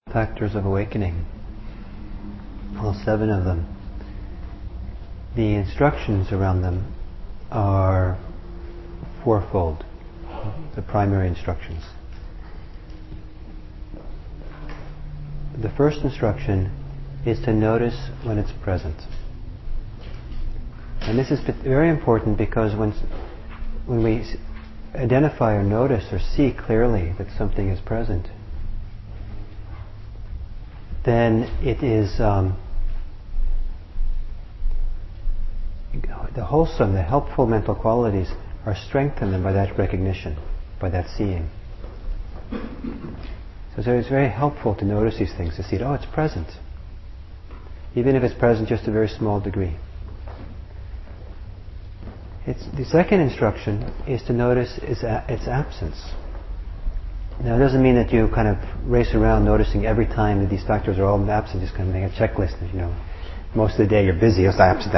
Factors of awakening, all 7 of them. The instructions around them are fourfold, the primary instructions. The first instruction is to notice when it's present. And this is very important because when we identify or notice or see clearly that something is present, then it is the wholesome, the helpful mental qualities are strengthened by that recognition, by that seeing. So it's very helpful to notice these things, to see, oh, it's present. Even if it's present just to a very small degree. The second instruction is to notice its absence. Now, it doesn't mean that you kind of race around noticing every time that these factors are all absent, just kind of make a checklist. Most of the day you're busy, it's absent.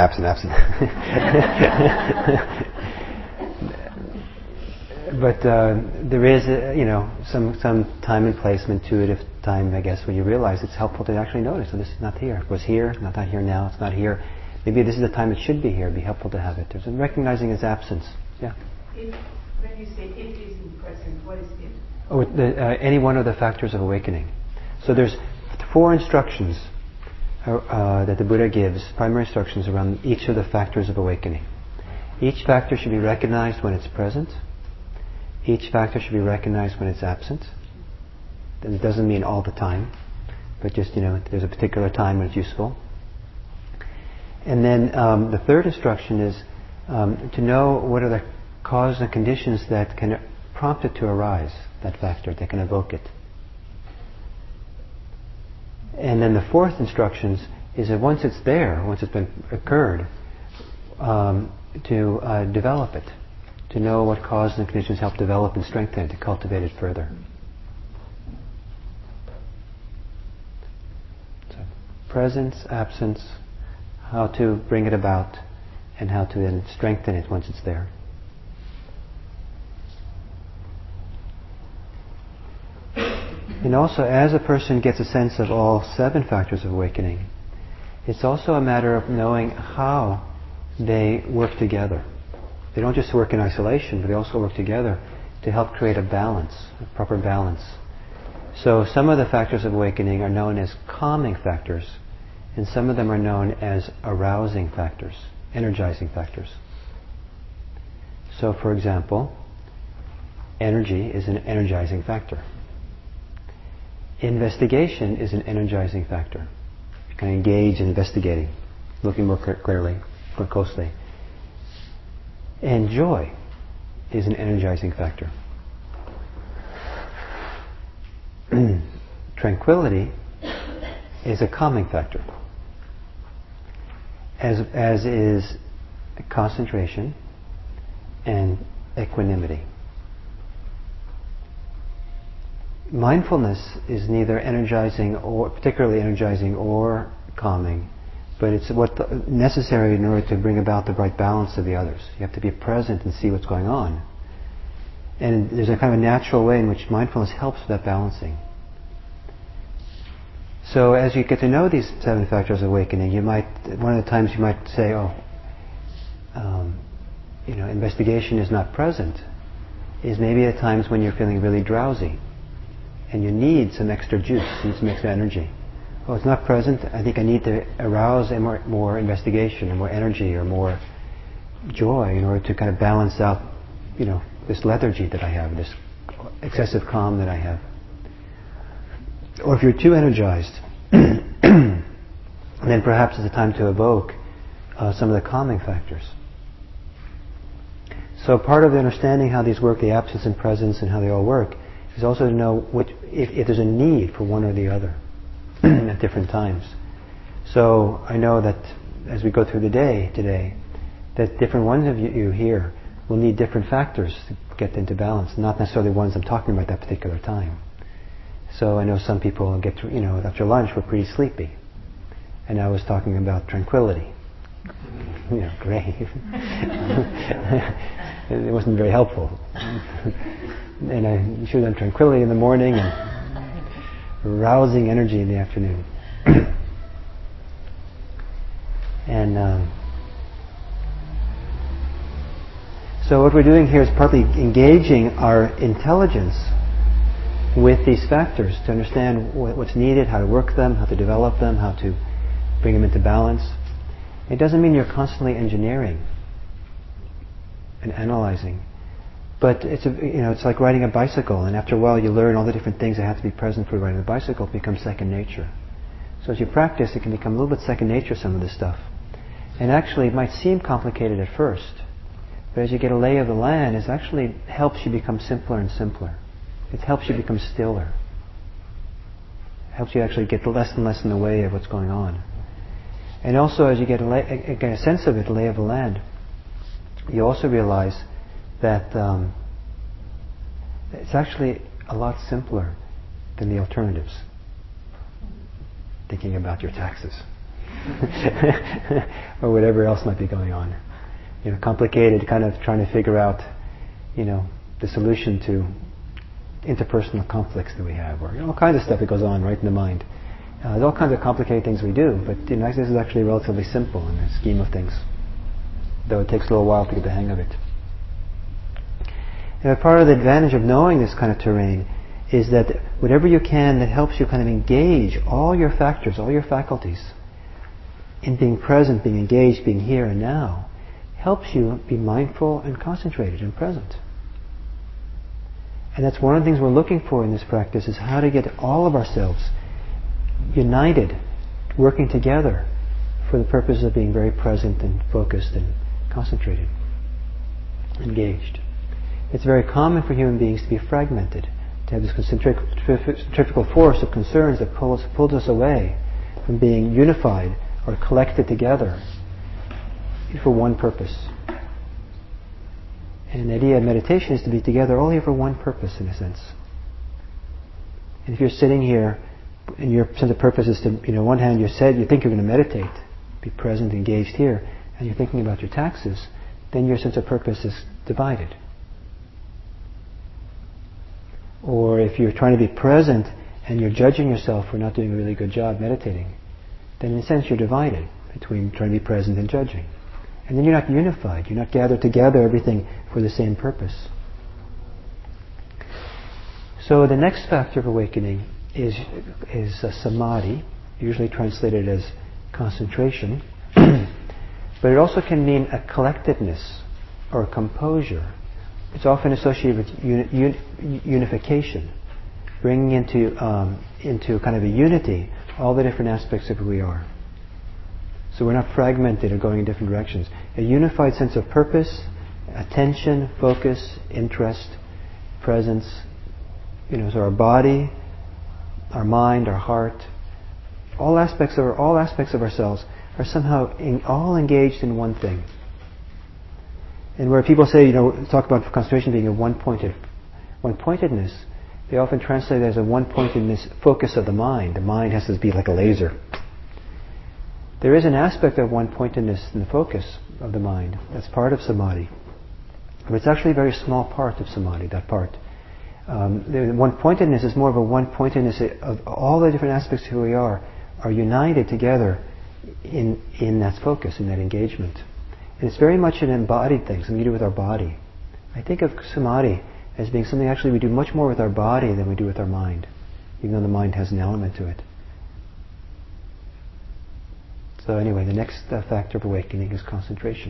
But there is, some time and place, some intuitive time, I guess, when you realize it's helpful to actually notice. So this is not here. It was here, not here now. It's not here. Maybe this is the time it should be here. It'd be helpful to have it. There's recognizing its absence. Yeah. When you say it isn't present, what is it? Any one of the factors of awakening. So there's 4 instructions that the Buddha gives, primary instructions around each of the factors of awakening. Each factor should be recognized when it's present. Each factor should be recognized when it's absent. And it doesn't mean all the time, but just, there's a particular time when it's useful. And then the third instruction is to know what are the causes and conditions that can prompt it to arise, that factor, that can evoke it. And then the fourth instructions is that once it's there, once it's been occurred, to develop it, to know what causes and conditions help develop and strengthen it, to cultivate it further. So, presence, absence, how to bring it about, and how to then strengthen it once it's there. And also, as a person gets a sense of all 7 factors of awakening, it's also a matter of knowing how they work together. They don't just work in isolation, but they also work together to help create a balance, a proper balance. So some of the factors of awakening are known as calming factors, and some of them are known as arousing factors, energizing factors. So for example, energy is an energizing factor. Investigation is an energizing factor. You can engage in investigating, looking more clearly, more closely. And joy is an energizing factor. Tranquility is a calming factor, as is concentration and equanimity. Mindfulness is neither energizing or particularly energizing or calming, but it's necessary in order to bring about the right balance of the others. You have to be present and see what's going on. And there's a kind of a natural way in which mindfulness helps with that balancing. So as you get to know these 7 factors of awakening, one of the times you might say, investigation is not present, is maybe at times when you're feeling really drowsy and you need some extra juice, you need some extra energy. Oh, it's not present. I think I need to arouse more investigation and more energy or more joy in order to kind of balance out, this lethargy that I have, this excessive calm that I have. Or if you're too energized, then perhaps it's a time to evoke some of the calming factors. So part of the understanding how these work, the absence and presence and how they all work, is also to know if there's a need for one or the other at different times. So I know that as we go through the day today, that different ones of you here will need different factors to get into balance, not necessarily ones I'm talking about at that particular time. So I know some people get to, after lunch were pretty sleepy. And I was talking about tranquility. Grave. It wasn't very helpful. And I should have done tranquility in the morning and rousing energy in the afternoon. And so what we're doing here is partly engaging our intelligence with these factors to understand what's needed, how to work them, how to develop them, how to bring them into balance. It doesn't mean you're constantly engineering and analyzing, but it's like riding a bicycle, and after a while you learn all the different things that have to be present for riding the bicycle. It becomes second nature. So as you practice, it can become a little bit second nature, some of this stuff. And actually it might seem complicated at first, but as you get a lay of the land, it actually helps you become simpler and simpler. It helps you become stiller. It helps you actually get less and less in the way of what's going on. And also as you get a sense of it, the lay of the land, you also realize that it's actually a lot simpler than the alternatives. Thinking about your taxes. Or whatever else might be going on. Complicated, kind of trying to figure out, the solution to interpersonal conflicts that we have, or all kinds of stuff that goes on right in the mind. There's all kinds of complicated things we do, but this is actually relatively simple in the scheme of things, though it takes a little while to get the hang of it. And part of the advantage of knowing this kind of terrain is that whatever you can that helps you kind of engage all your factors, all your faculties, in being present, being engaged, being here and now, helps you be mindful and concentrated and present. And that's one of the things we're looking for in this practice, is how to get all of ourselves united, working together for the purpose of being very present and focused and concentrated, engaged. It's very common for human beings to be fragmented, to have this centrifugal force of concerns that pulls us away from being unified or collected together for one purpose. And the idea of meditation is to be together only for one purpose, in a sense. And if you're sitting here and your sense of purpose is to, on one hand you think you're going to meditate, be present, engaged here, and you're thinking about your taxes, then your sense of purpose is divided. Or if you're trying to be present and you're judging yourself for not doing a really good job meditating, then in a sense you're divided between trying to be present and judging. And then you're not unified. You're not gathered together, everything for the same purpose. So the next factor of awakening is samadhi, usually translated as concentration. But it also can mean a collectedness or a composure. It's often associated with unification, bringing into kind of a unity all the different aspects of who we are. So we're not fragmented or going in different directions. A unified sense of purpose, attention, focus, interest, presence. So our body, our mind, our heart, all aspects of ourselves are somehow all engaged in one thing. And where people say, talk about concentration being a one-pointedness, they often translate it as a one-pointedness focus of the mind. The mind has to be like a laser. There is an aspect of one-pointedness in the focus of the mind. That's part of samadhi. But it's actually a very small part of samadhi, that part. The one-pointedness is more of a one-pointedness of all the different aspects of who we are united together in that focus, in that engagement. And it's very much an embodied thing, something to do with our body. I think of samadhi as being something actually we do much more with our body than we do with our mind, even though the mind has an element to it. So anyway, the next factor of awakening is concentration.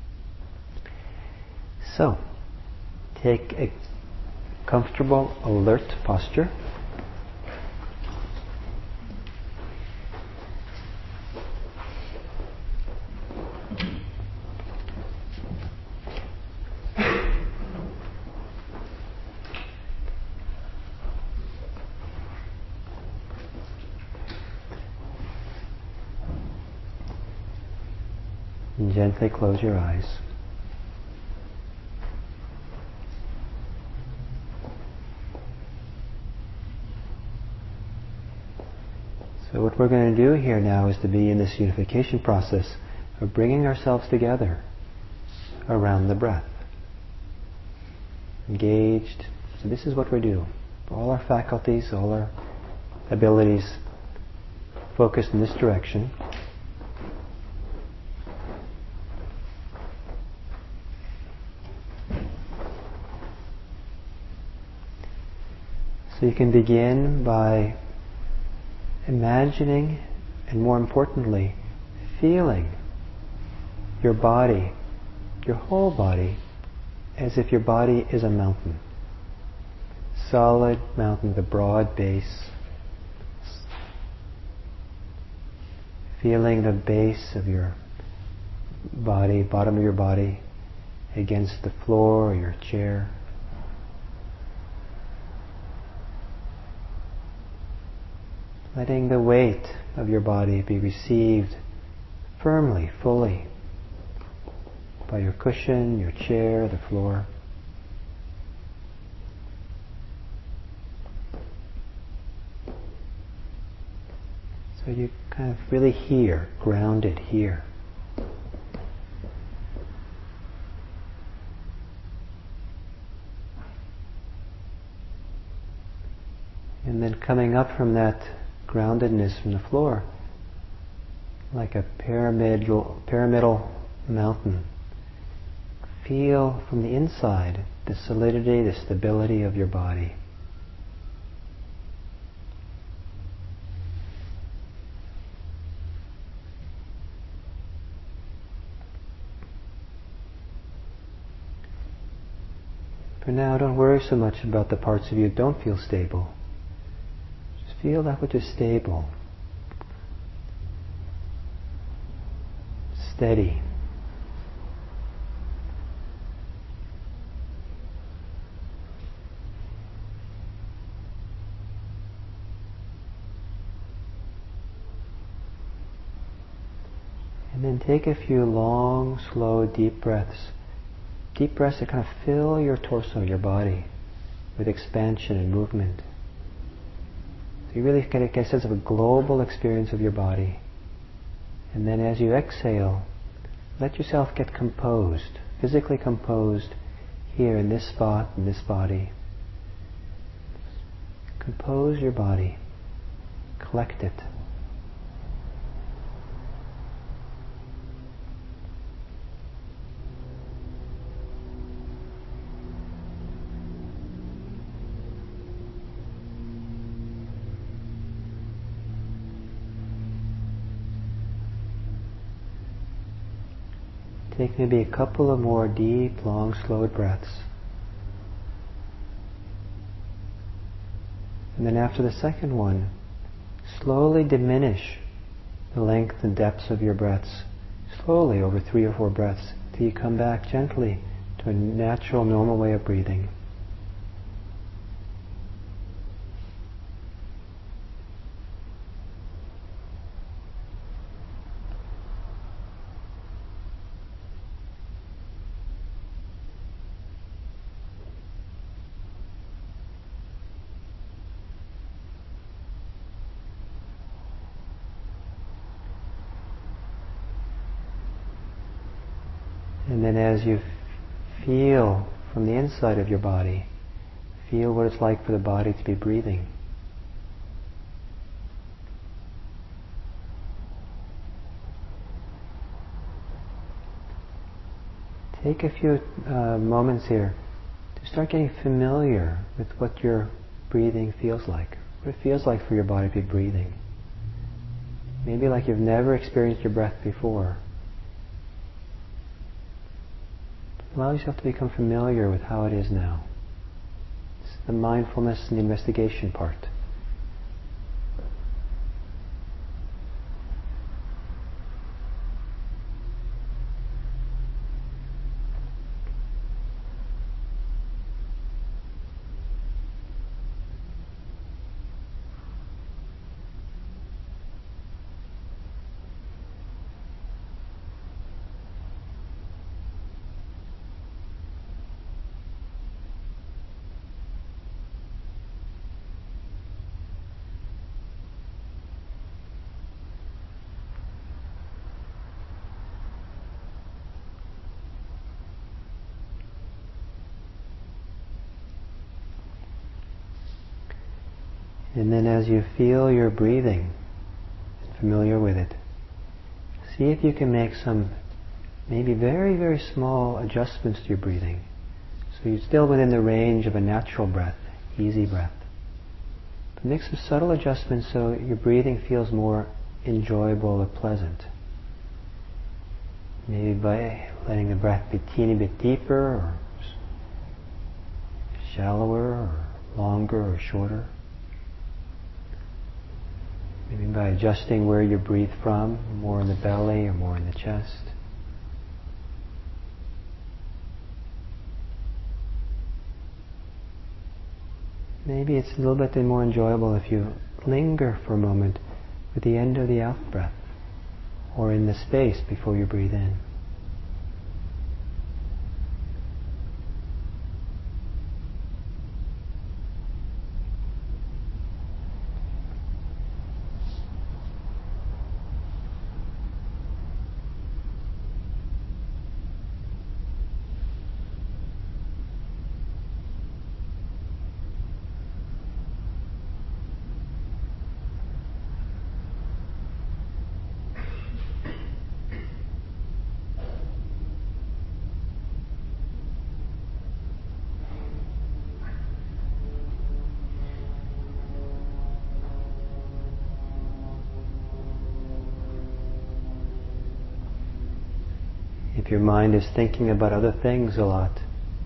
So, take a comfortable, alert posture. And gently close your eyes. So what we're going to do here now is to be in this unification process of bringing ourselves together around the breath. Engaged. So this is what we do. All our faculties, all our abilities focused in this direction. So you can begin by imagining, and more importantly, feeling your body, your whole body, as if your body is a mountain. Solid mountain, the broad base. Feeling the base of your body, bottom of your body, against the floor or your chair. Letting the weight of your body be received firmly, fully, by your cushion, your chair, the floor. So you kind of really here, grounded here. And then coming up from that groundedness from the floor, like a pyramidal mountain. Feel from the inside the solidity, the stability of your body. For now, don't worry so much about the parts of you that don't feel stable. Just feel that which is stable, steady. And then take a few long, slow, deep breaths. Deep breaths that kind of fill your torso, your body, with expansion and movement. So you really get a sense of a global experience of your body. And then as you exhale, let yourself get composed, physically composed here in this spot, in this body. Compose your body. Collect it. Take maybe a couple of more deep, long, slow breaths. And then after the second one, slowly diminish the length and depths of your breaths. Slowly over 3 or 4 breaths till you come back gently to a natural, normal way of breathing. And then as you feel from the inside of your body, feel what it's like for the body to be breathing. Take a few moments here to start getting familiar with what your breathing feels like. What it feels like for your body to be breathing. Maybe like you've never experienced your breath before. Allow yourself to become familiar with how it is now. It's the mindfulness and the investigation part. And then as you feel your breathing, familiar with it, see if you can make some maybe very, very small adjustments to your breathing. So you're still within the range of a natural breath, easy breath. But make some subtle adjustments so your breathing feels more enjoyable or pleasant. Maybe by letting the breath be a teeny bit deeper or shallower or longer or shorter. Maybe by adjusting where you breathe from, more in the belly or more in the chest. Maybe it's a little bit more enjoyable if you linger for a moment with the end of the out breath or in the space before you breathe in. If your mind is thinking about other things a lot,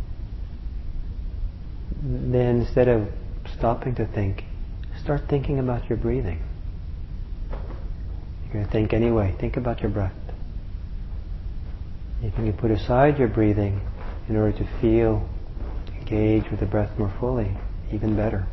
then instead of stopping to think, start thinking about your breathing. You're going to think anyway. Think about your breath. If you can put aside your breathing in order to feel, engage with the breath more fully, even better.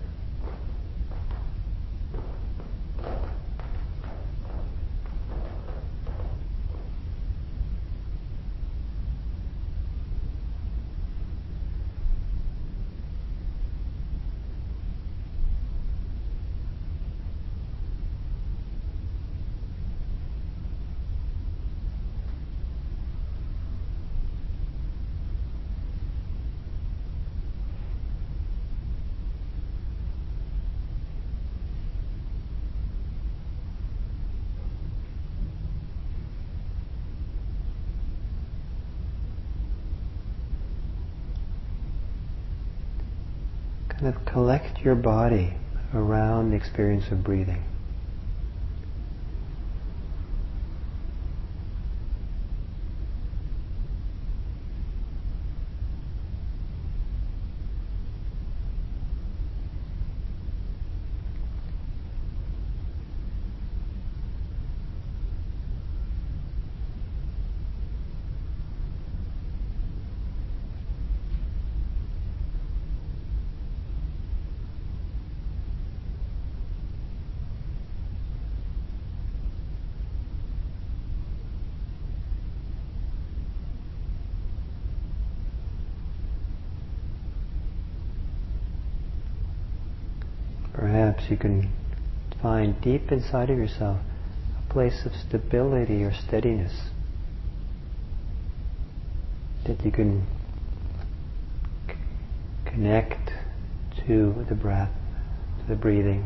Kind of collect your body around the experience of breathing. Perhaps you can find deep inside of yourself a place of stability or steadiness that you can connect to the breath, to the breathing.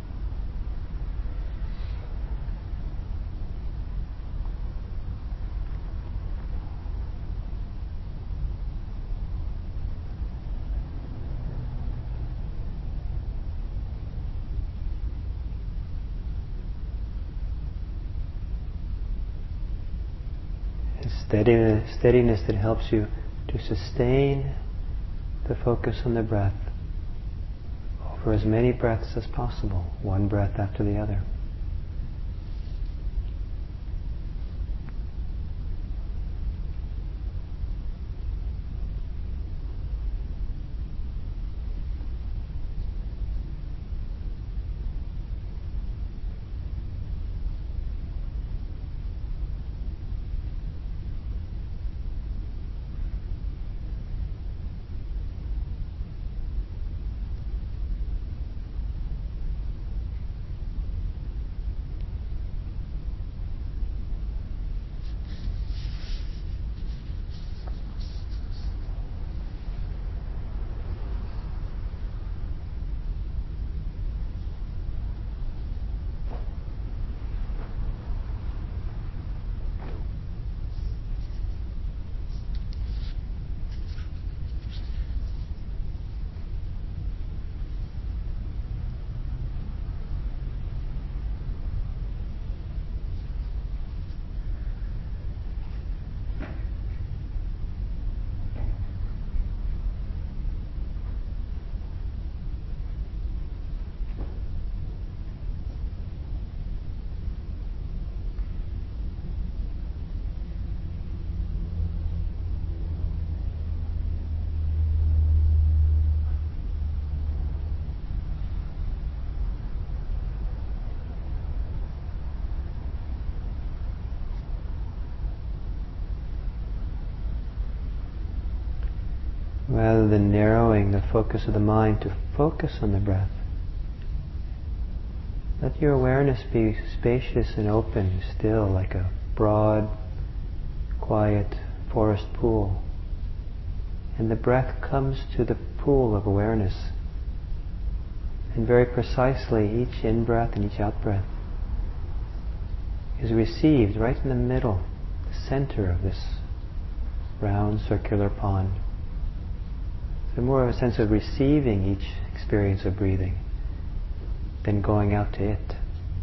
Steadiness that helps you to sustain the focus on the breath over as many breaths as possible, one breath after the other. rather than narrowing the focus of the mind to focus on the breath, let your awareness be spacious and open, still, like a broad, quiet forest pool. And the breath comes to the pool of awareness. And very precisely, each in-breath and each out-breath is received right in the middle, the center of this round circular pond. So more of a sense of receiving each experience of breathing than going out to it.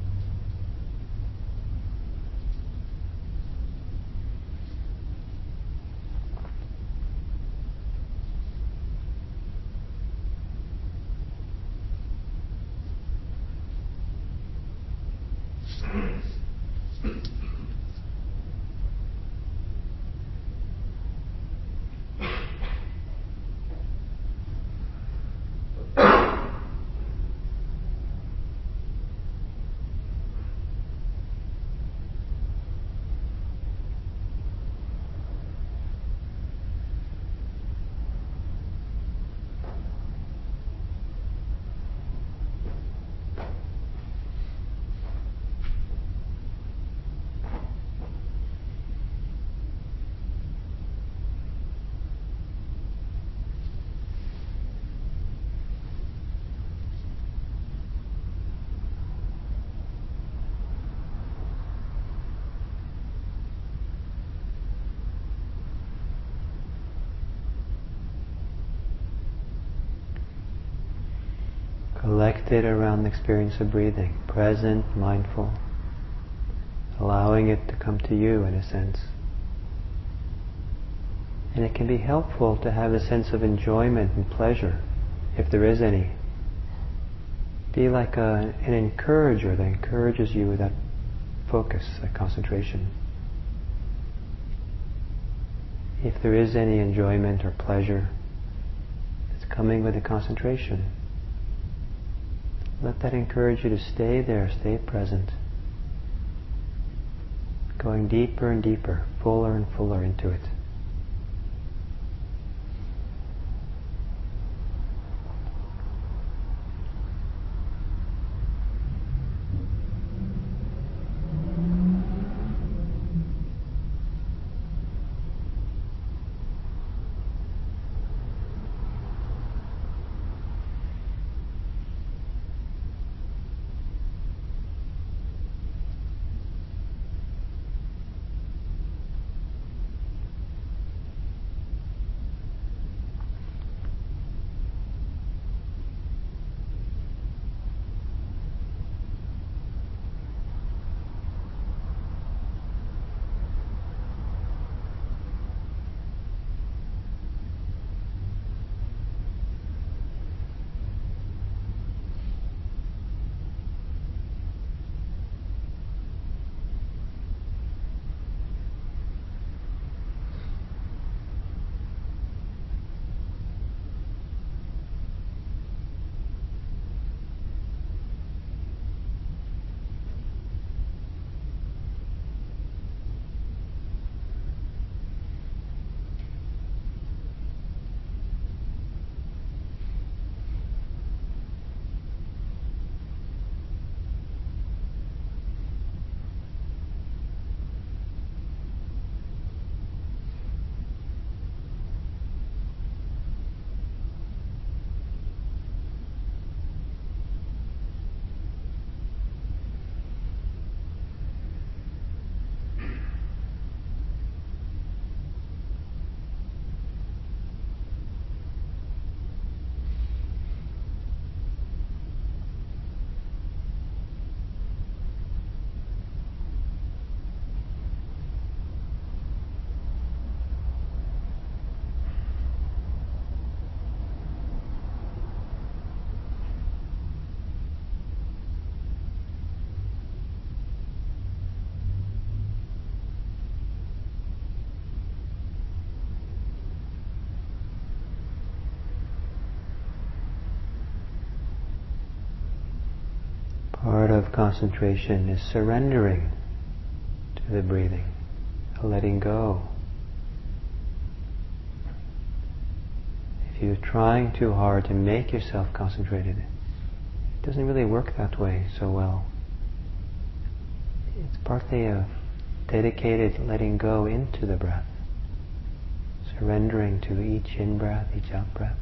Collected around the experience of breathing, present, mindful, allowing it to come to you in a sense. And it can be helpful to have a sense of enjoyment and pleasure, if there is any. Be like an encourager that encourages you with that focus, that concentration. If there is any enjoyment or pleasure that's coming with the concentration, let that encourage you to stay there, stay present, going deeper and deeper, fuller and fuller into it. Part of concentration is surrendering to the breathing, letting go. you're trying too hard to make yourself concentrated. It doesn't really work that way so well. It's partly a dedicated letting go into the breath, surrendering to each in-breath, each out-breath.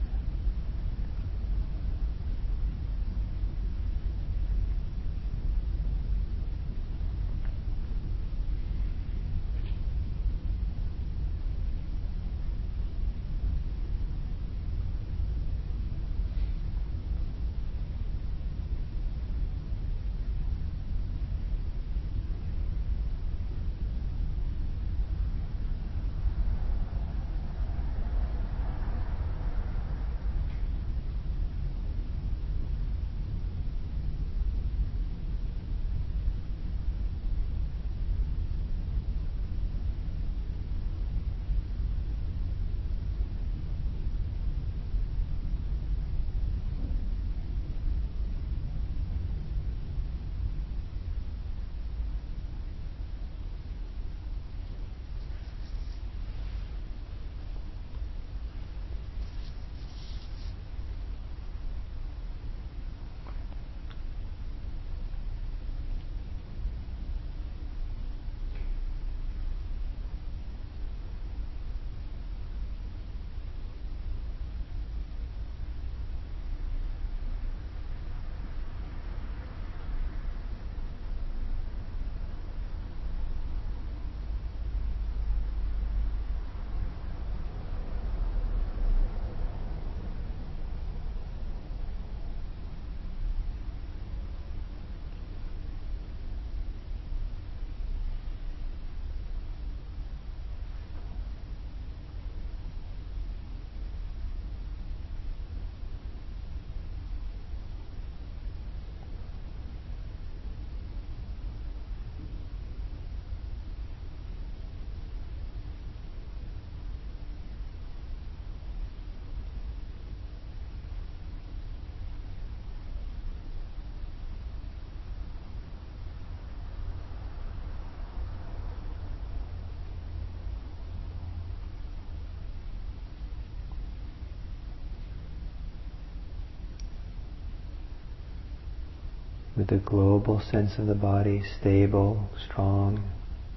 With the global sense of the body stable, strong,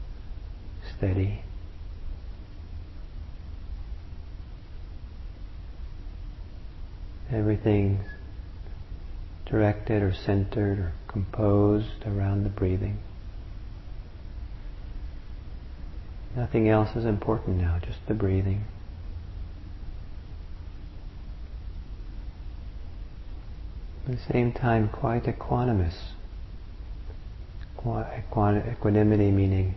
steady. Everything directed or centered or composed around the breathing. Nothing else is important now, just the breathing. At the same time, quite equanimous. Equanimity meaning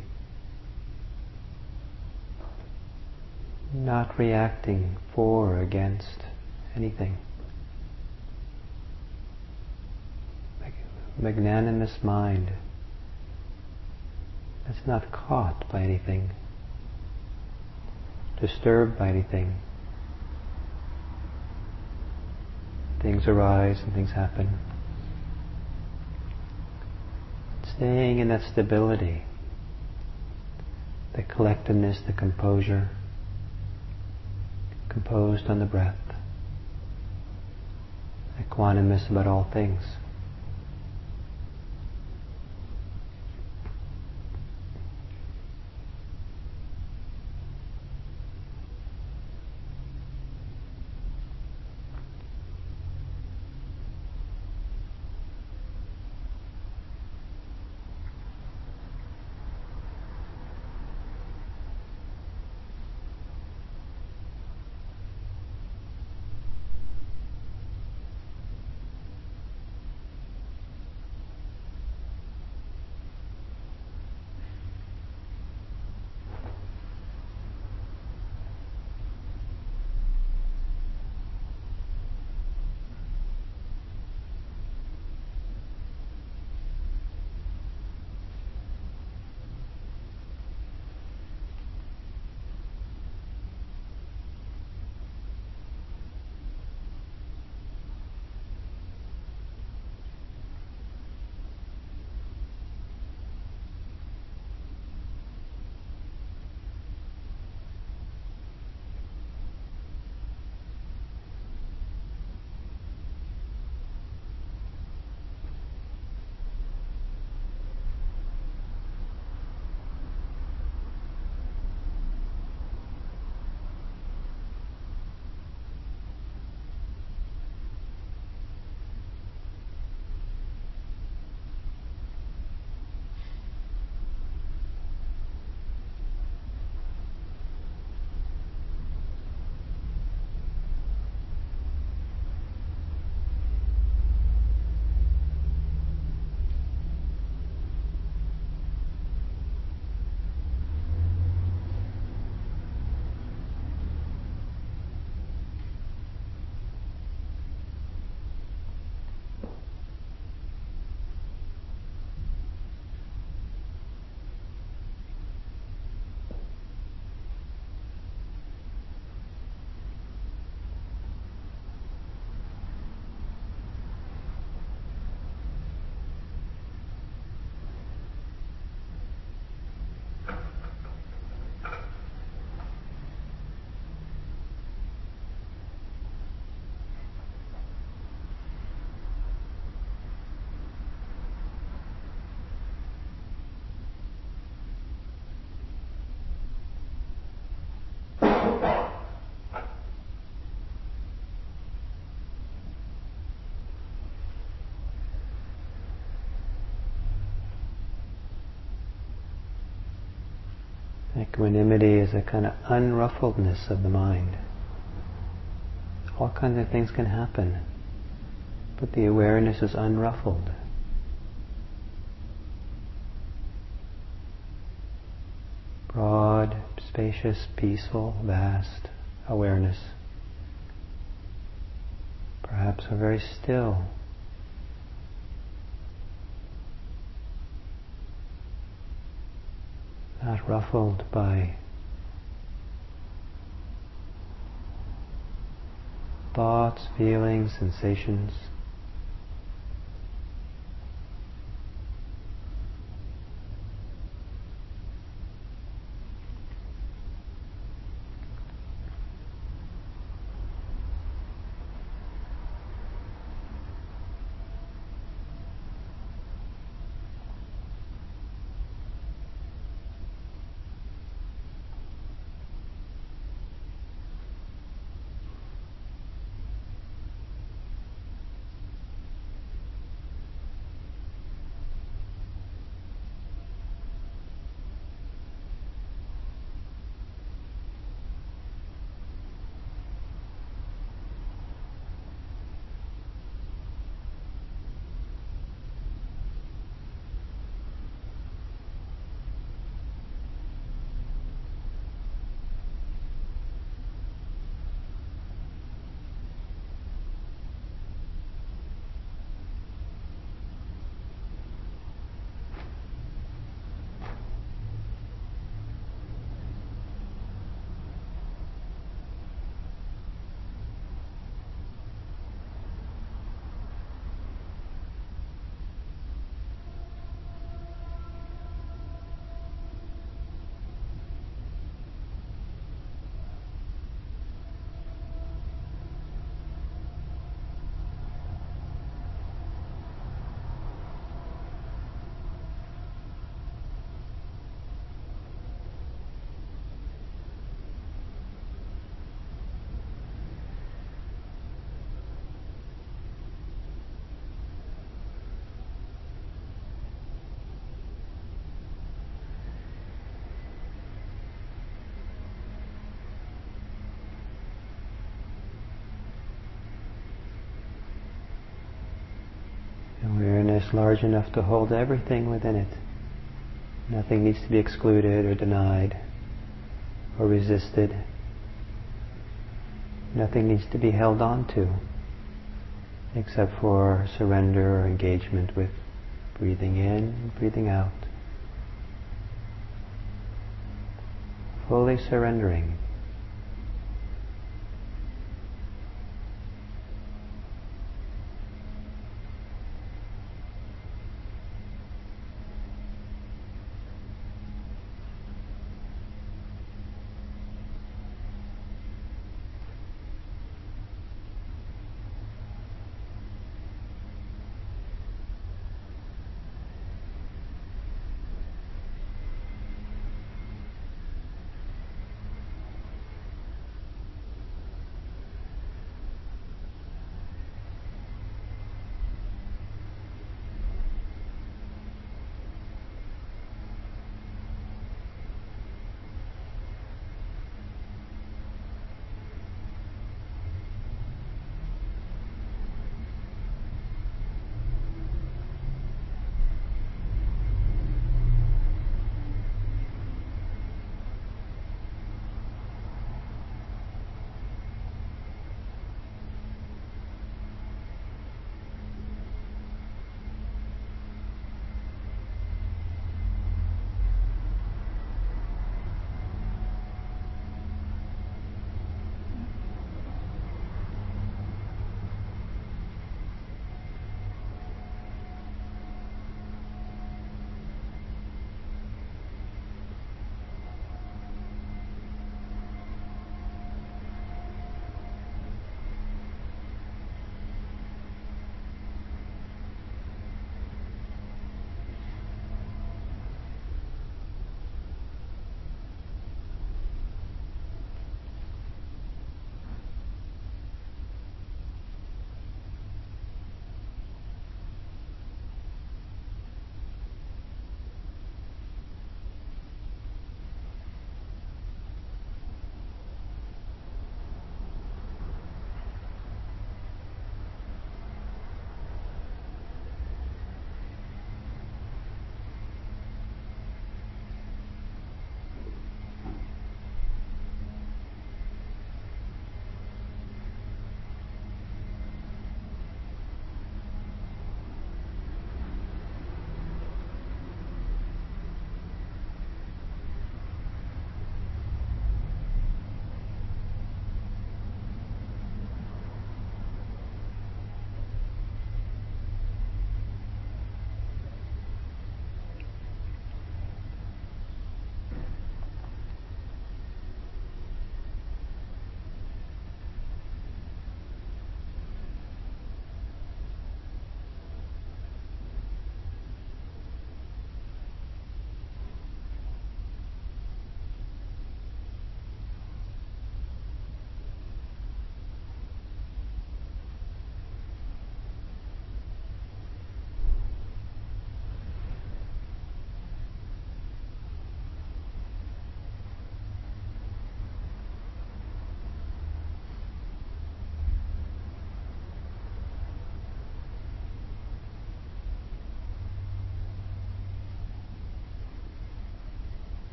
not reacting for or against anything. Like a magnanimous mind that's not caught by anything, disturbed by anything. Things arise and things happen. Staying in that stability, the collectedness, the composure, composed on the breath, equanimous about all things. Equanimity is a kind of unruffledness of the mind. All kinds of things can happen, but the awareness is unruffled. Broad, spacious, peaceful, vast awareness. Perhaps we're very still. Not ruffled by thoughts, feelings, sensations. Awareness large enough to hold everything within it. Nothing needs to be excluded or denied or resisted. Nothing needs to be held on to except for surrender or engagement with breathing in and breathing out. Fully surrendering.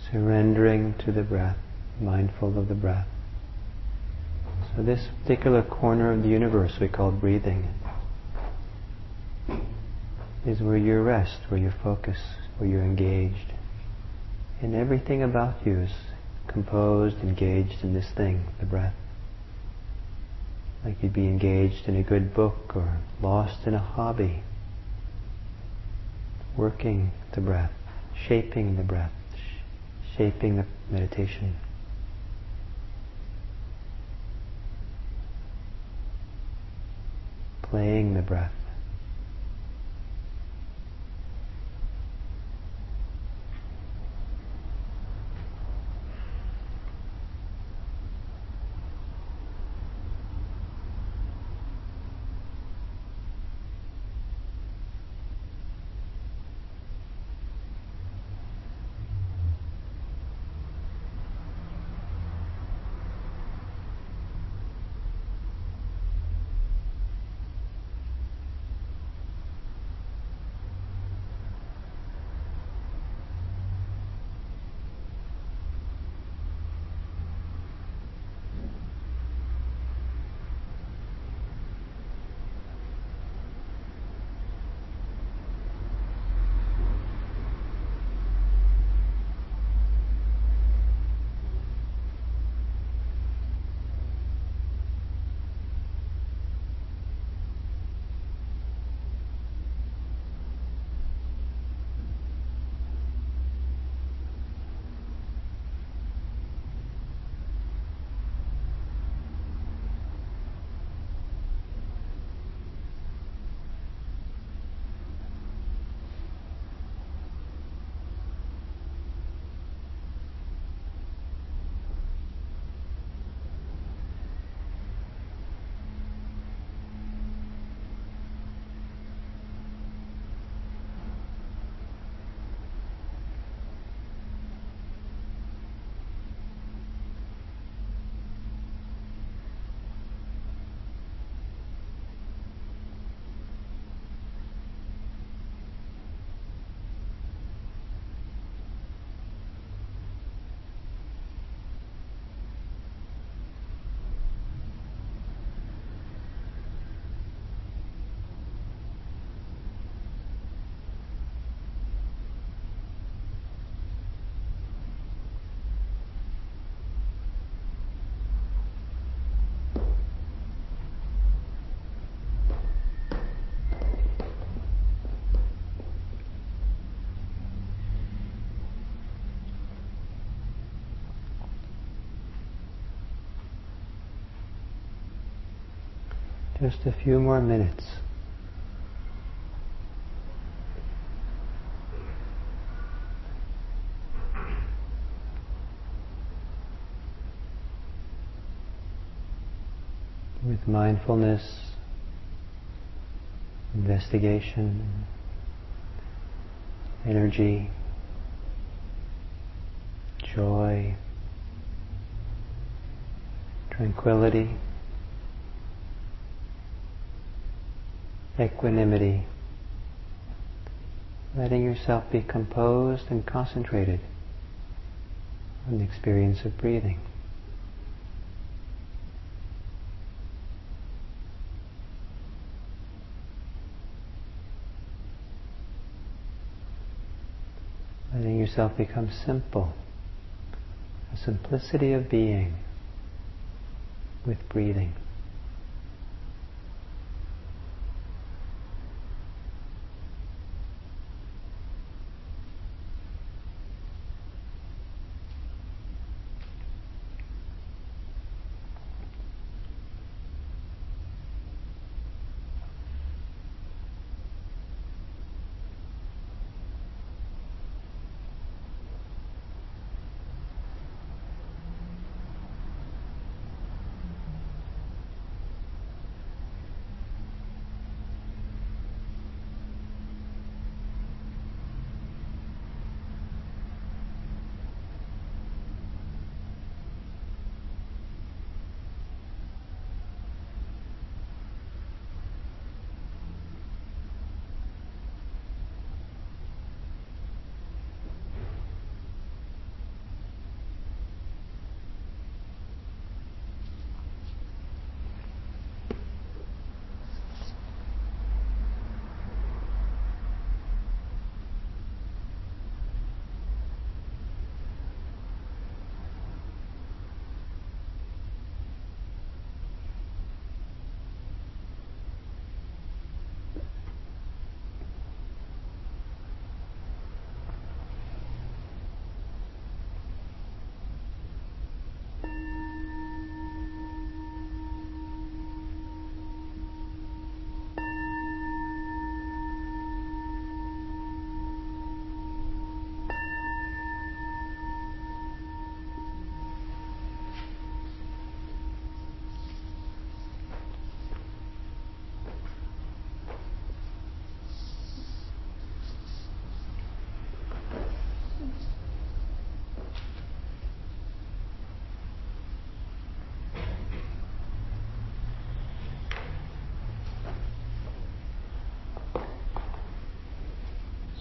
surrendering to the breath, mindful of the breath. So this particular corner of the universe we call breathing is where you rest, where you focus, where you're engaged. And everything about you is composed, engaged in this thing, the breath. Like you'd be engaged in a good book or lost in a hobby. Working the breath, shaping the breath, shaping the meditation. Playing the breath. Just a few more minutes. With mindfulness, investigation, energy, joy, tranquility, equanimity, letting yourself be composed and concentrated on the experience of breathing. Letting yourself become simple, a simplicity of being with breathing.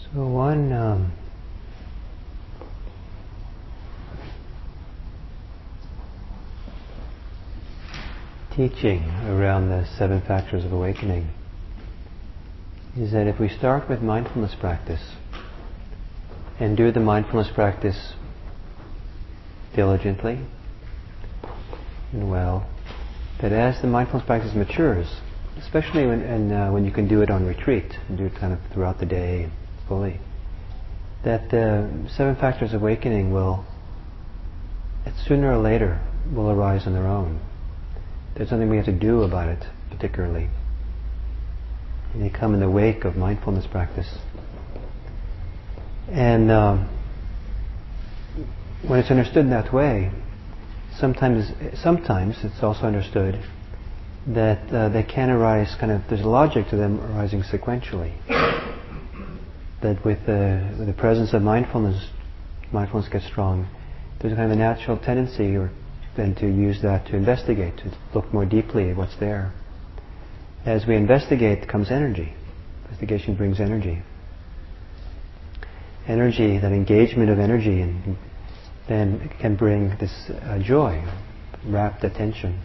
So one teaching around the 7 factors of awakening is that if we start with mindfulness practice and do the mindfulness practice diligently and well, that as the mindfulness practice matures, especially when you can do it on retreat and do it kind of throughout the day fully, that the 7 factors of awakening will, sooner or later, will arise on their own. There's something we have to do about it, particularly. And they come in the wake of mindfulness practice. And when it's understood in that way, sometimes it's also understood that they can arise there's a logic to them arising sequentially. That with the presence of mindfulness gets strong, there's kind of a natural tendency then to use that to investigate, to look more deeply at what's there. As we investigate comes energy. Investigation brings energy. Energy, that engagement of energy, and then can bring this joy, rapt attention.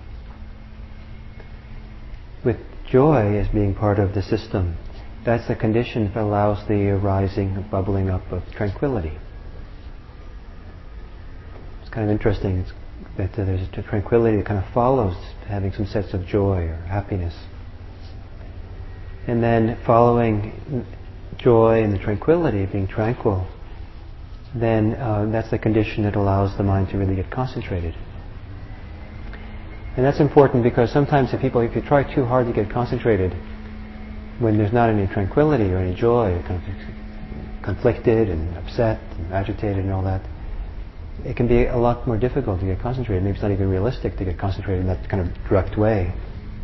With joy as being part of the system, that's the condition that allows the arising, bubbling up of tranquility. It's kind of interesting that there's a tranquility that kind of follows having some sense of joy or happiness. And then following joy and the tranquility, being tranquil, then that's the condition that allows the mind to really get concentrated. And that's important because sometimes if you try too hard to get concentrated, when there's not any tranquility or any joy, you're kind of conflicted and upset and agitated and all that, it can be a lot more difficult to get concentrated. Maybe it's not even realistic to get concentrated in that kind of direct way.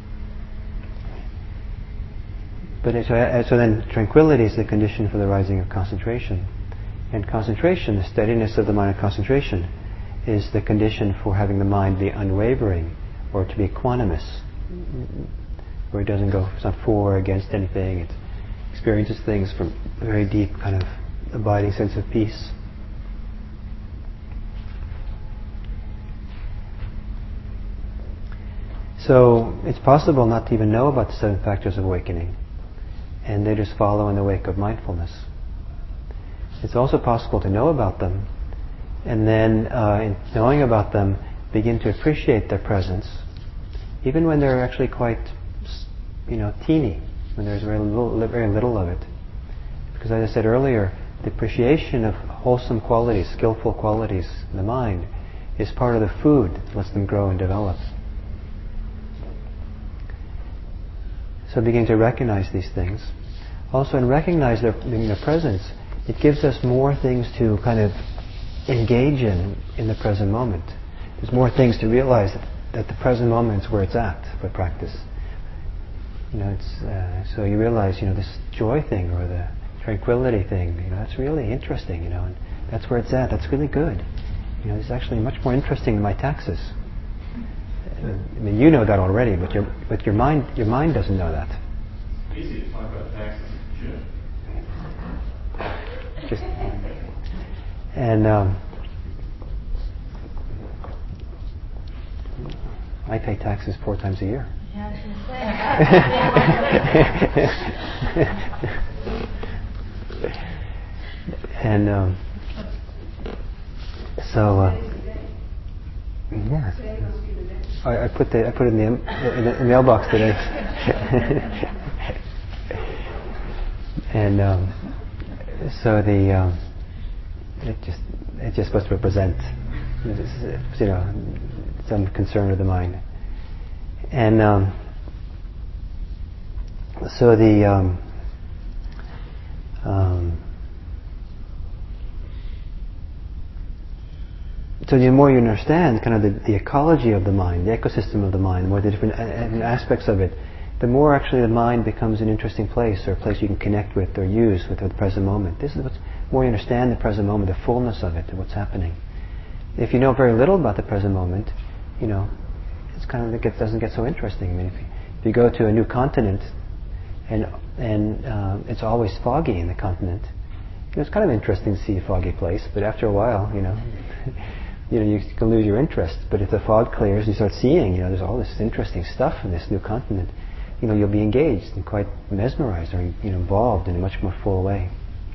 But so then tranquility is the condition for the rising of concentration. And concentration, the steadiness of the mind of concentration, is the condition for having the mind be unwavering, or to be equanimous, where it's not for or against anything. It experiences things from a very deep kind of abiding sense of peace. So it's possible not to even know about the 7 factors of awakening, and they just follow in the wake of mindfulness. It's also possible to know about them, and then in knowing about them, begin to appreciate their presence, even when they're actually quite, teeny, when there's very little of it. Because as I said earlier, the appreciation of wholesome qualities, skillful qualities in the mind, is part of the food that lets them grow and develop. So begin to recognize these things. Also, and recognize their presence, it gives us more things to kind of engage in the present moment. There's more things to realize that the present moment is where it's at for practice. So you realize, this joy thing or the tranquility thing, that's really interesting, and that's where it's at. That's really good. It's actually much more interesting than my taxes. I mean, you know that already, but your mind doesn't know that. It's easy to talk about taxes in June. I pay taxes 4 times a year. Yeah, and yeah, I put it in the mailbox today. And so it's just supposed to represent, some concern of the mind. And so the more you understand kind of the ecology of the mind, the ecosystem of the mind, more the different aspects of it, the more actually the mind becomes an interesting place, or a place you can connect with or use with the present moment. This is more you understand the present moment, the fullness of it, what's happening. If you know very little about the present moment, it's kind of, it doesn't get so interesting. I mean, if you go to a new continent and it's always foggy in the continent, it's kind of interesting to see a foggy place, but after a while, you can lose your interest. But if the fog clears, you start seeing, there's all this interesting stuff in this new continent. You'll be engaged and quite mesmerized or involved in a much more full way.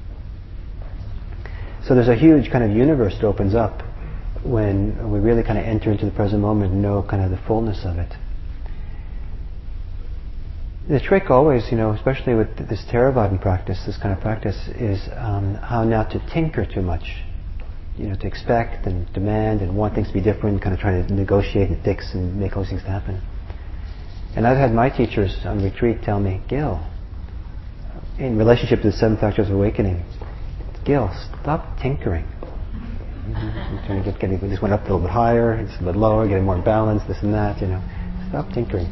So there's a huge kind of universe that opens up when we really kind of enter into the present moment and know kind of the fullness of it. The trick always, especially with this Theravada practice, this kind of practice, is how not to tinker too much. To expect and demand and want things to be different, kind of trying to negotiate and fix and make all these things happen. And I've had my teachers on retreat tell me, Gil, in relationship to the 7 factors of awakening, Gil, stop tinkering. Trying to this went up a little bit higher, it's a bit lower, getting more balance, this and that, Stop tinkering.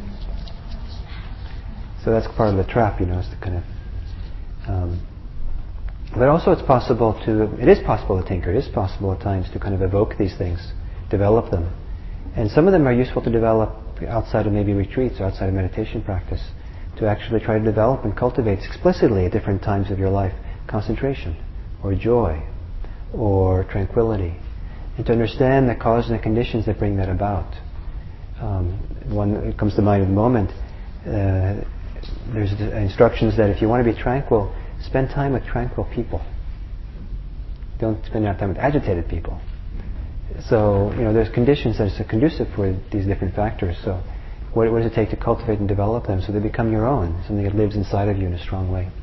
So that's part of the trap, is to kind of... but also it is possible to tinker, it is possible at times to kind of evoke these things, develop them. And some of them are useful to develop outside of maybe retreats or outside of meditation practice, to actually try to develop and cultivate explicitly at different times of your life concentration, or joy, or tranquility, and to understand the causes and conditions that bring that about. One that comes to mind at the moment, there's instructions that if you want to be tranquil, spend time with tranquil people. Don't spend enough time with agitated people. So, there's conditions that are conducive for these different factors. So, what does it take to cultivate and develop them so they become your own, something that lives inside of you in a strong way?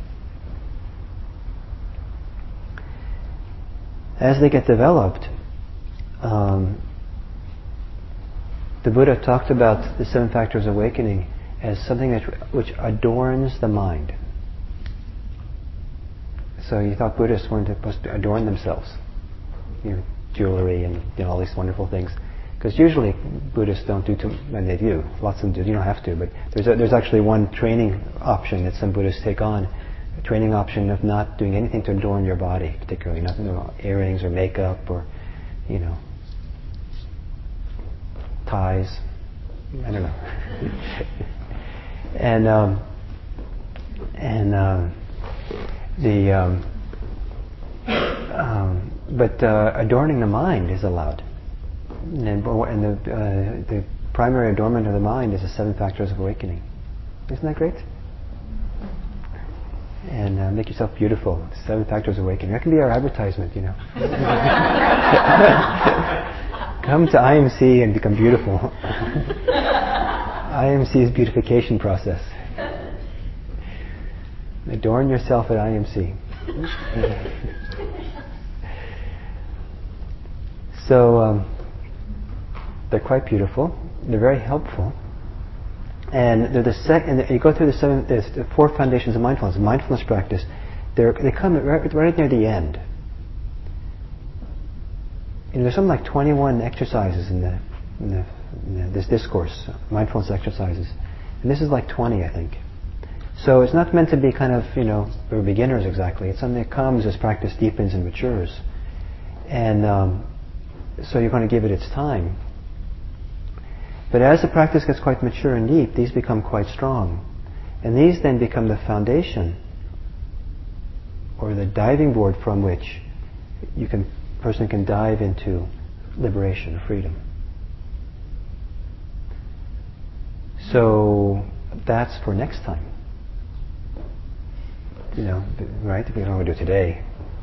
As they get developed, the Buddha talked about the 7 factors of awakening as something which adorns the mind. So you thought Buddhists weren't supposed to adorn themselves, jewelry and all these wonderful things, because usually Buddhists don't do too, and they do. Lots of them do. You don't have to, but there's actually one training option that some Buddhists take on, a training option of not doing anything to adorn your body, particularly nothing, earrings or makeup or ties. I don't know. But adorning the mind is allowed, and the primary adornment of the mind is the 7 factors of awakening. Isn't that great? And make yourself beautiful. 7 factors of awakening. That can be our advertisement, Come to IMC and become beautiful. IMC's beautification process. Adorn yourself at IMC. So they're quite beautiful. They're very helpful, and they're and you go through the 4 foundations of mindfulness. Mindfulness practice. They come right near the end. There's something like 21 exercises in this discourse, mindfulness exercises, and this is like 20, I think. So it's not meant to be kind of for beginners exactly. It's something that comes as practice deepens and matures, and so you're going to give it its time. But as the practice gets quite mature and deep, these become quite strong, and these then become the foundation or the diving board from which person can dive into liberation or freedom. So that's for next time. Right? We don't want to do it today.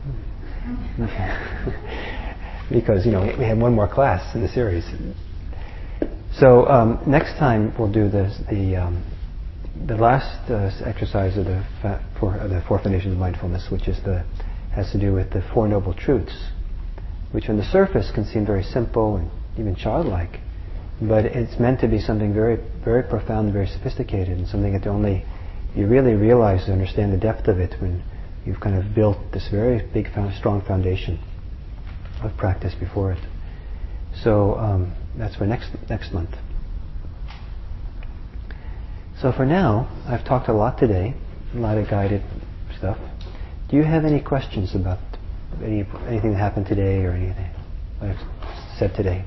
Because, we have one more class in the series. So next time we'll do the last exercise of the 4 foundations of mindfulness, which has to do with the 4 noble truths, which on the surface can seem very simple and even childlike, but it's meant to be something very, very profound, very sophisticated, and something that only you really realize and understand the depth of it when you've kind of built this very big, strong foundation of practice before it. So that's for next month. So for now, I've talked a lot today, a lot of guided stuff. Do you have any questions about anything that happened today or anything I've said today?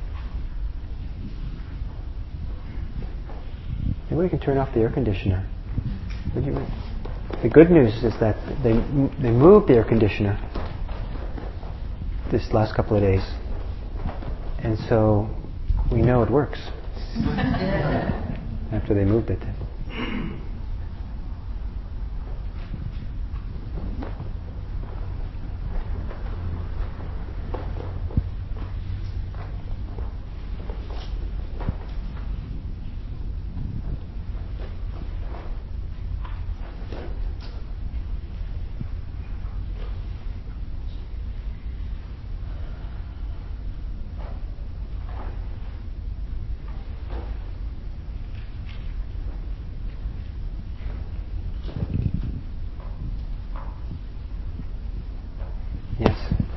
Maybe we can turn off the air conditioner. The good news is that they moved the air conditioner this last couple of days. And so we know it works after they moved it. Yes.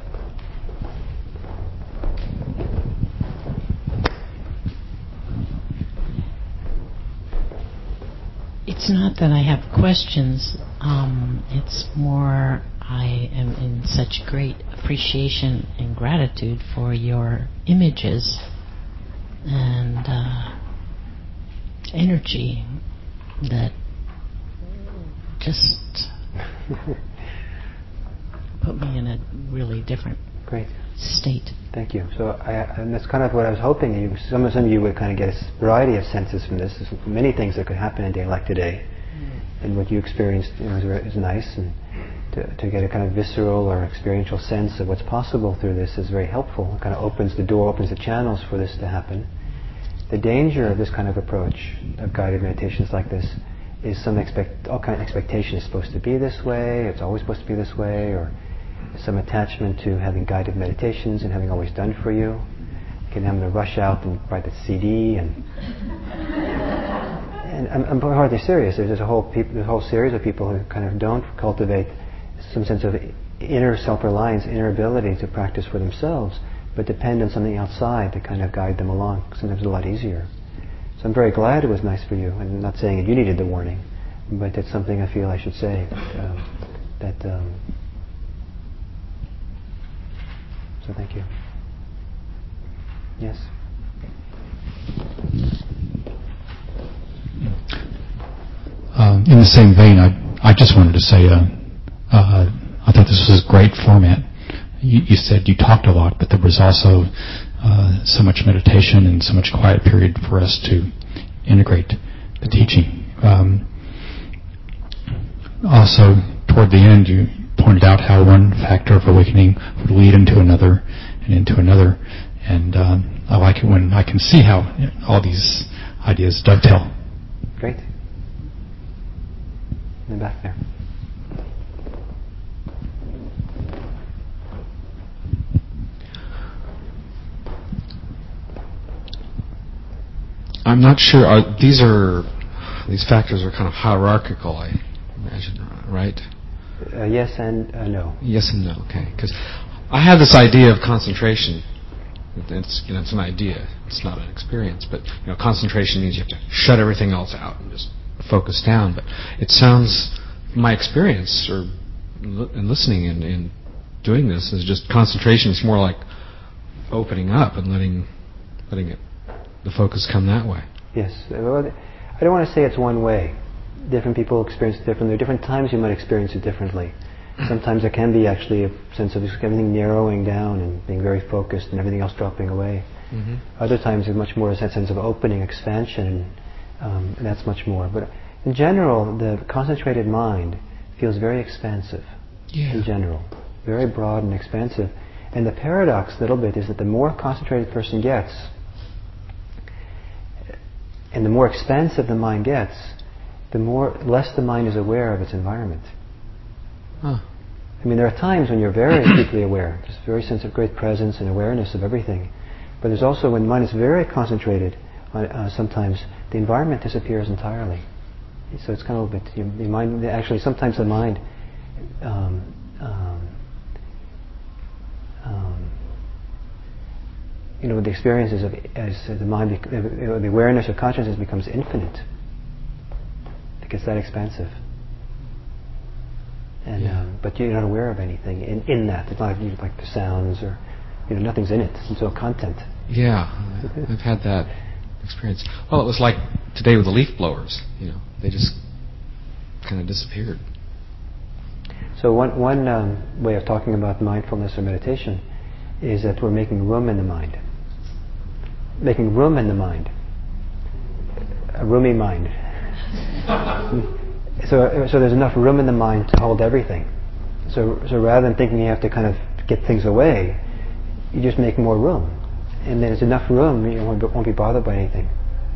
It's not that I have questions. It's more I am in such great appreciation and gratitude for your images and energy that just put me in a really different Great. state. Thank you. So, and that's kind of what I was hoping. Some of you would kind of get a variety of senses from this. There's many things that could happen in a day like today, and what you experienced, is nice. And to get a kind of visceral or experiential sense of what's possible through this is very helpful. It kind of opens the door, opens the channels for this to happen. The danger of this kind of approach of guided meditations like this is all kind of expectation is supposed to be this way. It's always supposed to be this way, or some attachment to having guided meditations and having always done for you. You can have to rush out and buy the CD, and I'm hardly serious. There's a whole series of people who kind of don't cultivate some sense of inner self-reliance, inner ability to practice for themselves, but depend on something outside to kind of guide them along. Sometimes it's a lot easier. So I'm very glad it was nice for you. I'm not saying that you needed the warning, but it's something I feel I should say. So thank you. Yes? In the same vein, I just wanted to say I thought this was a great format. You said you talked a lot, but there was also so much meditation and so much quiet period for us to integrate the teaching. Also, toward the end, you pointed out how one factor of awakening would lead into another and into another. And I like it when I can see how all these ideas dovetail. Great. In the back there. I'm not sure. These factors are kind of hierarchical, I imagine, right? Yes and no. Yes and no. Okay, because I have this idea of concentration. It's an idea. It's not an experience. But concentration means you have to shut everything else out and just focus down. But it sounds, my experience, or in listening and doing this, is just concentration. It's more like opening up and letting the focus come that way. Yes. I don't want to say it's one way. Different people experience it differently. There are different times you might experience it differently. Sometimes there can be actually a sense of everything narrowing down and being very focused and everything else dropping away. Mm-hmm. Other times there's much more a sense of opening, expansion, and that's much more. But in general, the concentrated mind feels very expansive. Yeah. In general. Very broad and expansive. And the paradox a little bit is that the more concentrated a person gets, and the more expansive the mind gets, the less the mind is aware of its environment. Huh. I mean, there are times when you're very deeply aware. There's a very sense of great presence and awareness of everything. But there's also, when the mind is very concentrated, sometimes the environment disappears entirely. So it's kind of a bit, the mind, actually sometimes the mind the experiences of as the mind, the awareness or consciousness becomes infinite. It gets that expansive. And but you're not aware of anything in that. It's not like the sounds or nothing's in it. It's no content. Yeah, I've had that experience. Well, it was like today with the leaf blowers. They just kind of disappeared. So one way of talking about mindfulness or meditation is that we're making room in the mind. Making room in the mind. A roomy mind. So there's enough room in the mind to hold everything. So rather than thinking you have to kind of get things away, you just make more room. And then there's enough room, you won't be bothered by anything.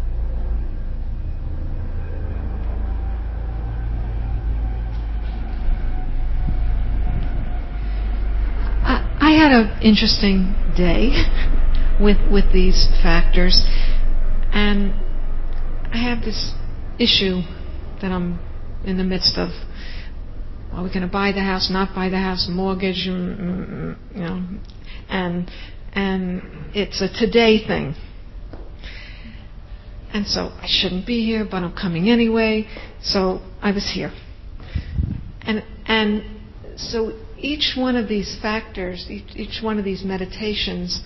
I had an interesting day with these factors, and I have this issue that I'm in the midst of. Are we going to buy the house, not buy the house, mortgage, you know, and it's a today thing. And so I shouldn't be here, but I'm coming anyway. So I was here, and so each one of these factors, each one of these meditations,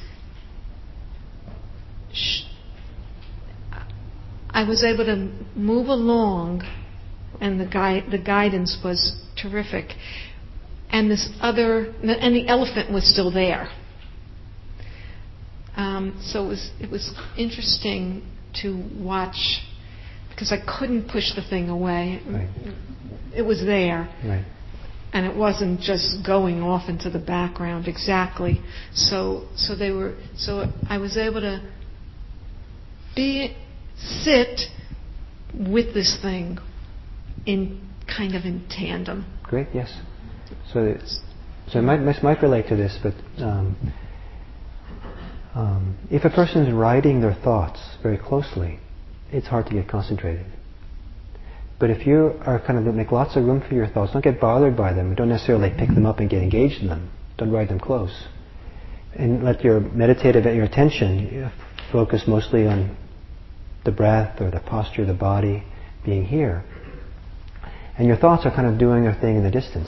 I was able to move along, and the guidance was terrific. And the elephant was still there. So it was interesting to watch, because I couldn't push the thing away. Right. It was there. Right. And it wasn't just going off into the background exactly. So I was able to sit with this thing in kind of in tandem. Great, yes. So it might relate to this, but if a person is writing their thoughts very closely, it's hard to get concentrated. But if you are kind of make lots of room for your thoughts, don't get bothered by them, don't necessarily pick them up and get engaged in them. Don't write them close. And let your your attention focus mostly on the breath or the posture of the body being here. And your thoughts are kind of doing their thing in the distance.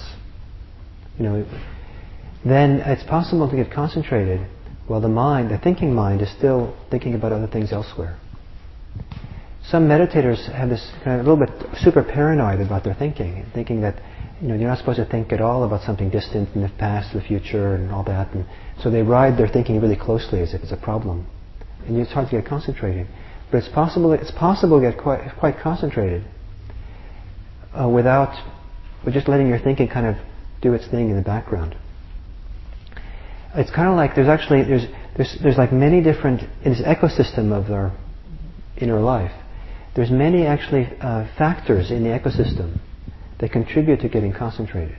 Then it's possible to get concentrated while the thinking mind is still thinking about other things elsewhere. Some meditators have this kind of a little bit super paranoid about their thinking that you're not supposed to think at all about something distant in the past, the future, and all that. And so they ride their thinking really closely as if it's a problem, and it's hard to get concentrated. But it's possible to get quite concentrated with just letting your thinking kind of do its thing in the background. It's kind of like there's like many different, in this ecosystem of our inner life, there's many actually factors in the ecosystem that contribute to getting concentrated.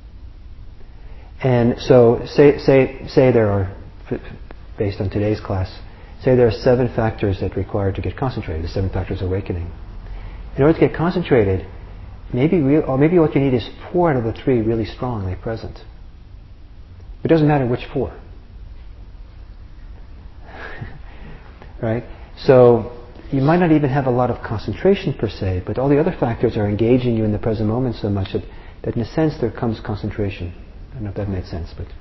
And so say there are, based on today's class, say there are 7 factors that require to get concentrated, the 7 factors of awakening. In order to get concentrated, maybe what you need is 4 out of the 3 really strongly present. It doesn't matter which 4. Right? So you might not even have a lot of concentration per se, but all the other factors are engaging you in the present moment so much that in a sense there comes concentration. I don't know if that made sense, but...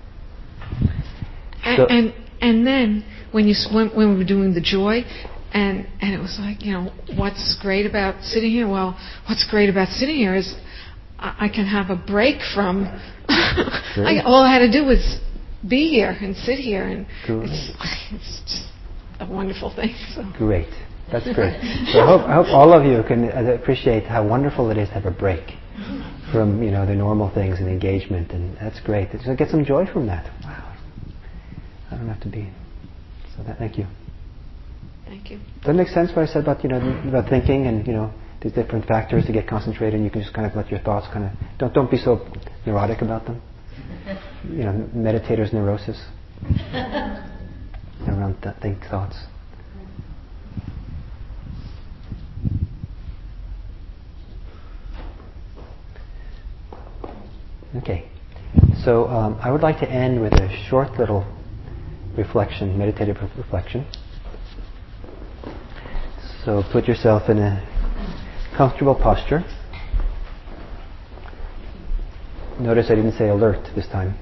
And then when we were doing the joy, and it was like, what's great about sitting here? Well, what's great about sitting here is I can have a break from... all I had to do was be here and sit here, and it's just a wonderful thing. So. Great. That's great. So I hope all of you can appreciate how wonderful it is to have a break from the normal things and engagement, and that's great. So get some joy from that. Wow. I don't have to be... So thank you. Thank you. Does that make sense what I said about about thinking and these different factors to get concentrated, and you can just kind of let your thoughts kind of don't be so neurotic about them. Meditators' neurosis around thoughts. Okay, so I would like to end with a short little reflection, meditative reflection. So put yourself in a comfortable posture. Notice I didn't say alert this time.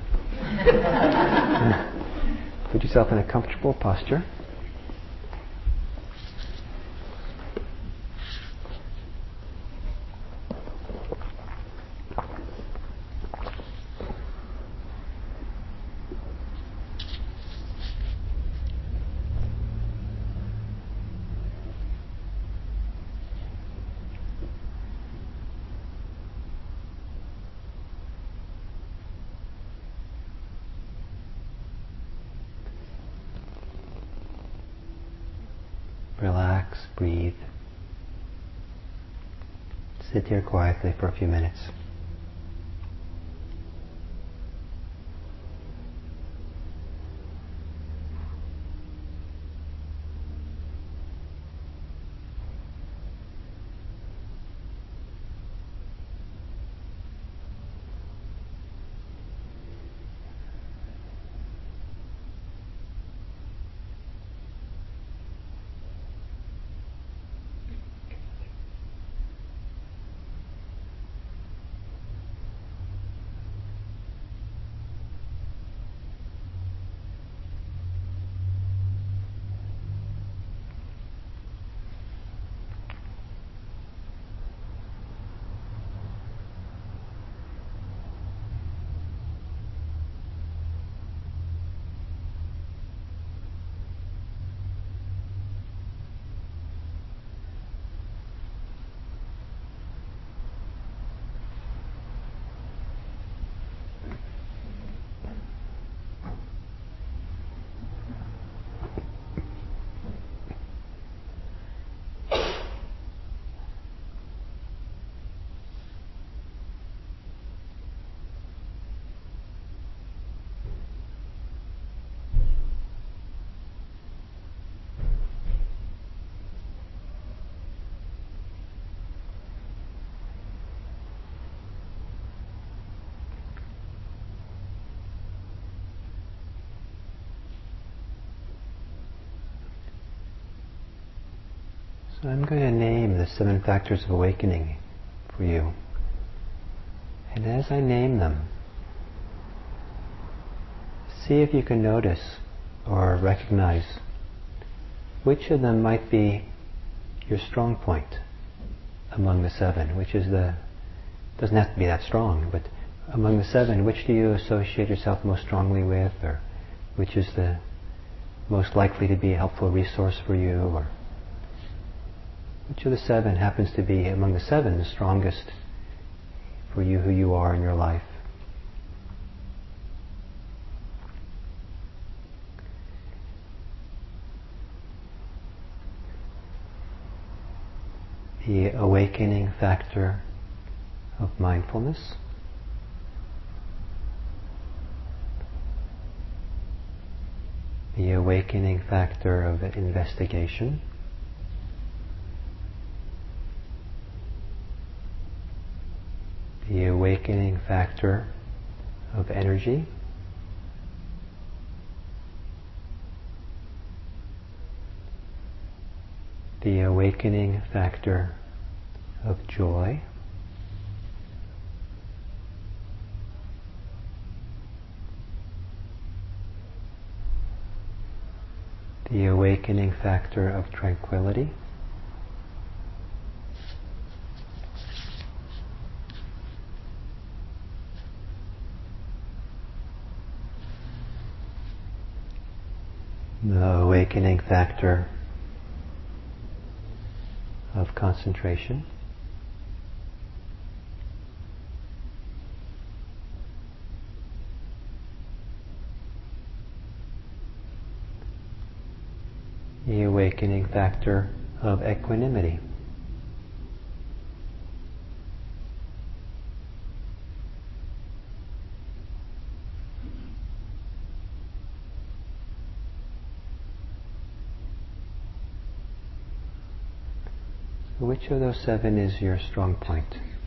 Put yourself in a comfortable posture. relax, breathe. Sit here quietly for a few minutes. So I'm going to name the 7 factors of awakening for you. And as I name them, see if you can notice or recognize which of them might be your strong point among the 7, which is doesn't have to be that strong, but among the 7, which do you associate yourself most strongly with, or which is the most likely to be a helpful resource for you, or which of the 7 happens to be, among the 7, the strongest for you, who you are in your life? The awakening factor of mindfulness, the awakening factor of investigation, the awakening factor of energy, the awakening factor of joy, the awakening factor of tranquility, the awakening factor of concentration, the awakening factor of equanimity, which of those 7 is your strong point?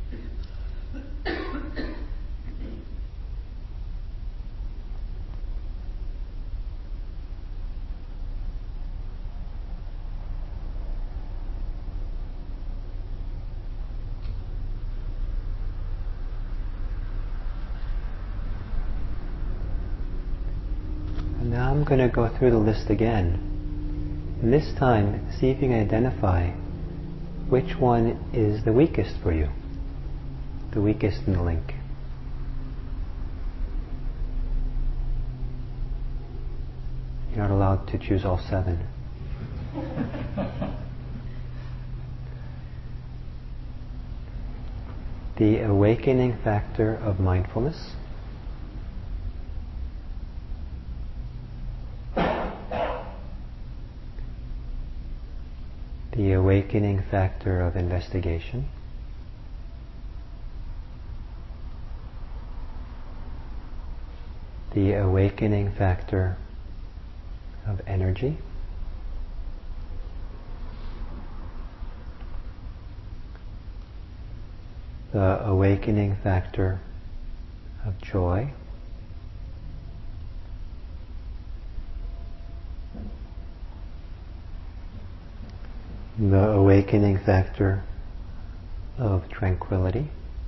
And now I'm going to go through the list again. And this time, see if you can identify which one is the weakest for you, the weakest in the link. You're not allowed to choose all 7. The awakening factor of mindfulness, the awakening factor of investigation, the awakening factor of energy, the awakening factor of joy, the awakening factor of tranquility,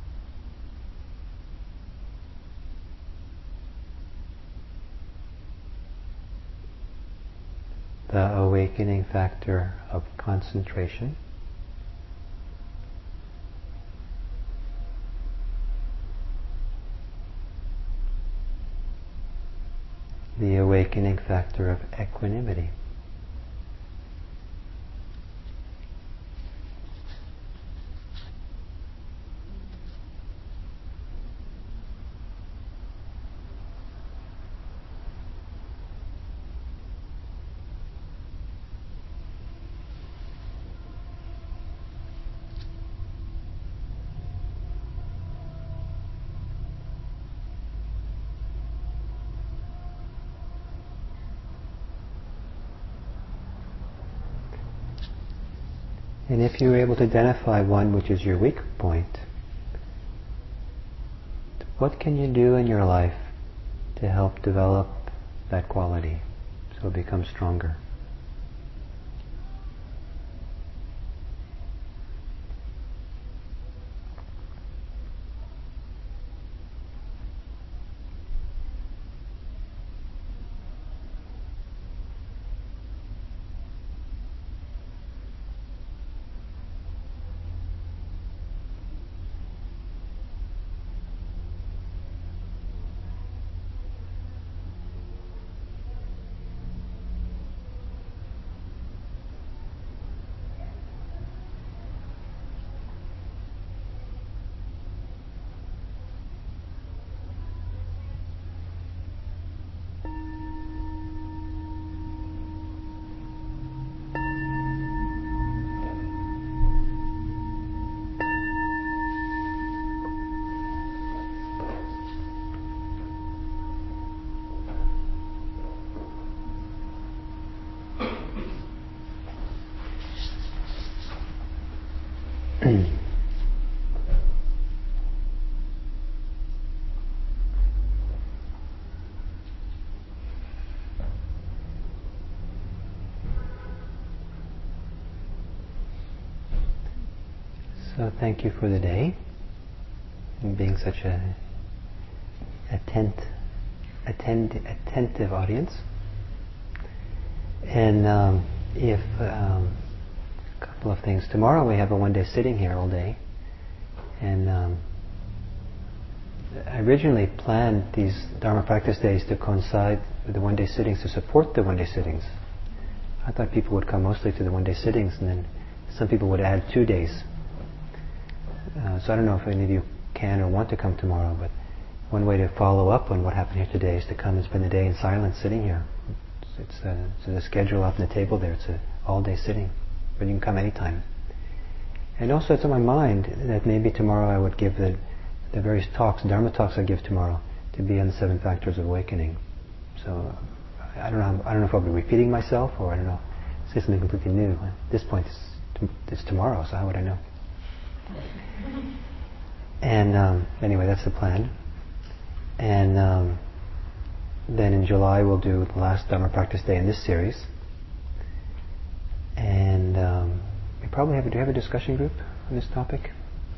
the awakening factor of concentration, the awakening factor of equanimity. And if you're able to identify one which is your weak point, what can you do in your life to help develop that quality so it becomes stronger? So thank you for the day and being such a attentive audience. And if a couple of things. Tomorrow we have a one-day sitting here all day. And I originally planned these Dharma practice days to coincide with the one-day sittings to support the one-day sittings. I thought people would come mostly to the one-day sittings, and then some people would add 2 days. So I don't know if any of you can or want to come tomorrow, but one way to follow up on what happened here today is to come and spend the day in silence sitting here. It's a schedule up on the table there. It's an all-day sitting, but you can come anytime. And also it's on my mind that maybe tomorrow I would give the various talks, Dharma talks I give tomorrow, to be on the 7 factors of awakening. So I don't know if I'll be repeating myself, or I don't know, say something completely new. At this point it's tomorrow, so how would I know? And anyway, that's the plan. And then in July we'll do the last Dharma practice day in this series. And we probably do you have a discussion group on this topic?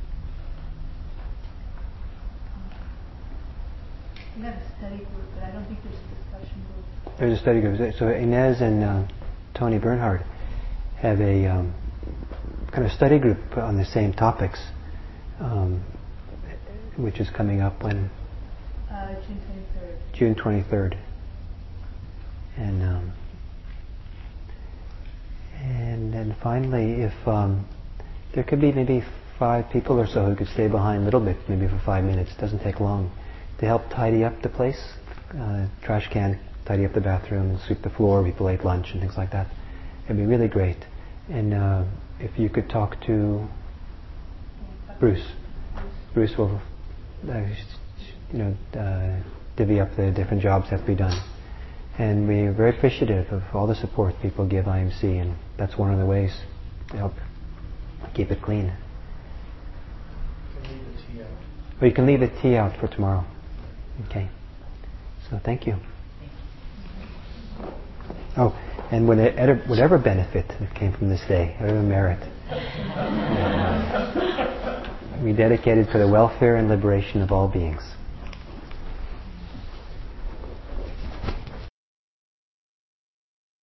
We have a study group, but I don't think there's a discussion group. There's a study group. So Inez and Tony Bernhard have a kind of study group on the same topics, which is coming up when? June 23rd. June 23rd. And then finally, if there could be maybe 5 people or so who could stay behind a little bit, maybe for 5 minutes, it doesn't take long, to help tidy up the place, trash can, tidy up the bathroom, and sweep the floor, people ate lunch and things like that. It'd be really great. And if you could talk to Bruce. Bruce will, divvy up the different jobs that have to be done. And we're very appreciative of all the support people give IMC, and that's one of the ways to help keep it clean. Or you can leave the tea out for tomorrow. Okay. So thank you. Oh, and whatever benefit that came from this day, whatever merit, we dedicated for the welfare and liberation of all beings.